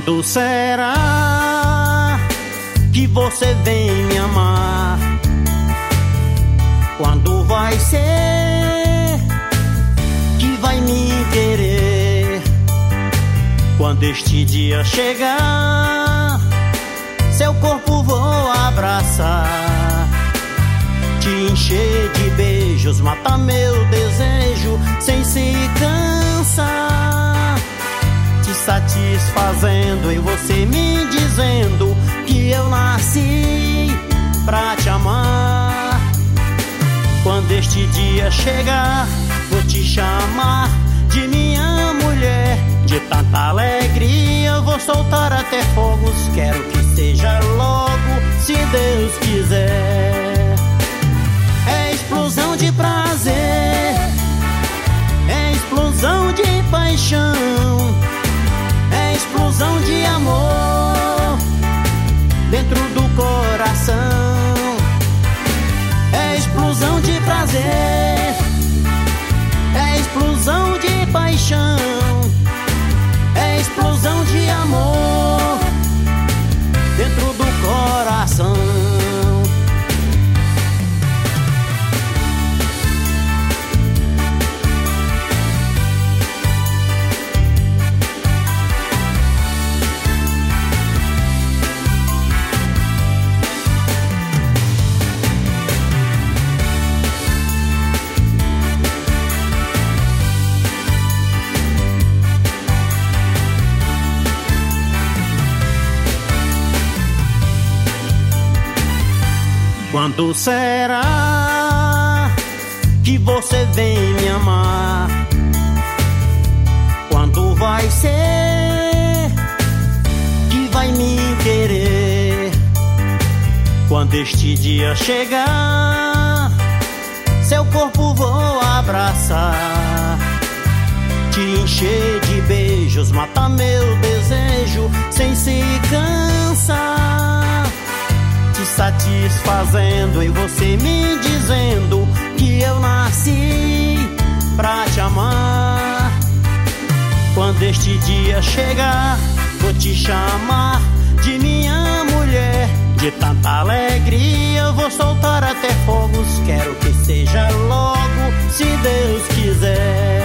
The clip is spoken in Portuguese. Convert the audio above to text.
Quando será que você vem me amar? Quando vai ser que vai me querer? Quando este dia chegar, seu corpo vou abraçar, te encher de beijos, matar meu desejo sem se cansar, te satisfazendo em você, me dizendo que eu nasci pra te amar. Quando este dia chegar, vou te chamar de minha mulher. De tanta alegria vou soltar até fogos. Quero que seja logo, se Deus quiser. É explosão de prazer, é explosão de paixão, é explosão de amor dentro do coração. É explosão de prazer, é explosão de paixão, é explosão de amor dentro do coração. Quando será que você vem me amar? Quando vai ser que vai me querer? Quando este dia chegar, seu corpo vou abraçar, te encher de beijos, matar meu desejo sem se cansar, satisfazendo em você, me dizendo que eu nasci pra te amar. Quando este dia chegar, vou te chamar de minha mulher. De tanta alegria vou soltar até fogos. Quero que seja logo, se Deus quiser.